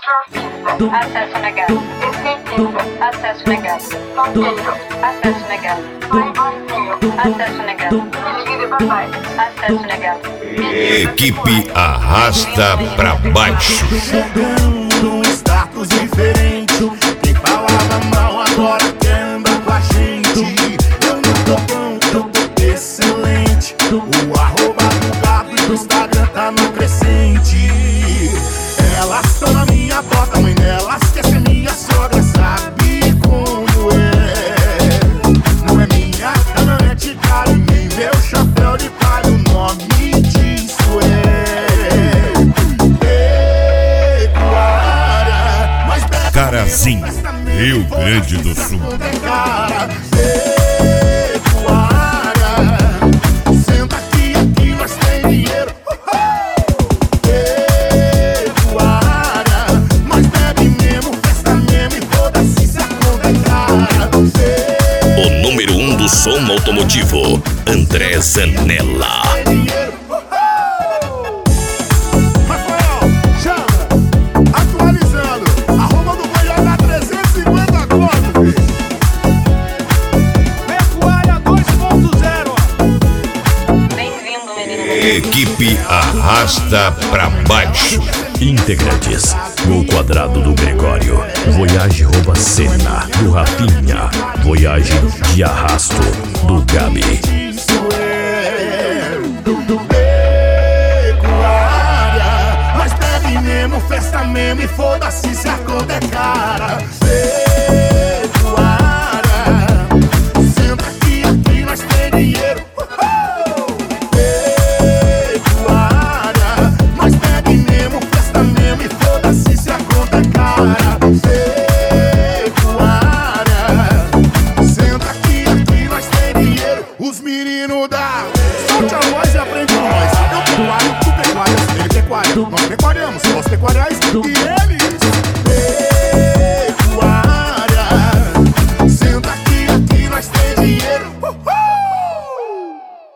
Acesso negado. Acesso negado. Acesso negado. Acesso negado. Acesso negado. Equipe Arrasta pra Baixo. Chegando um status diferente. Quem falava mal agora quer andar com a gente. Eu não tô bom, eu tô excelente. O arroba do gado e do Instagram tá no crescente. Elas tão na minha porta, mãe delas quer ser minha sogra, sabe como é? Não é minha cana, não é de cara, nem meu chapéu de palha, o nome disso é pecuária. Mas bebe Carazinho, Rio Grande do Sul. cara, pecuária. Senta aqui, aqui nós tem dinheiro. O número 1 do som automotivo, André Zanella. Rafael, chama, atualizando, arroba do Goiás dá 350 conto, filho. Pecuária 2.0. Bem-vindo, menino. Equipe Arrasta pra Baixo. Integrantes: Gol Quadrado do Gregório, Voyage Rouba Cena do Rafinha, Voyage de Arrasto do Gabi. Isso é pecuária. Nós bebe mesmo, festa mesmo e foda-se se a conta é cara. Pecuária. Senta aqui, aqui nós tem dinheiro. Pecuária. Nós bebe mesmo, festa mesmo e foda-se se a conta é cara. Pecuária. Senta aqui, aqui nós tem dinheiro. Os meninos da solte a voz e aprende com nós. Eu pecuário, tu pecuário, ele pecuário. Nós pecuariamos, nós pecuariais e ele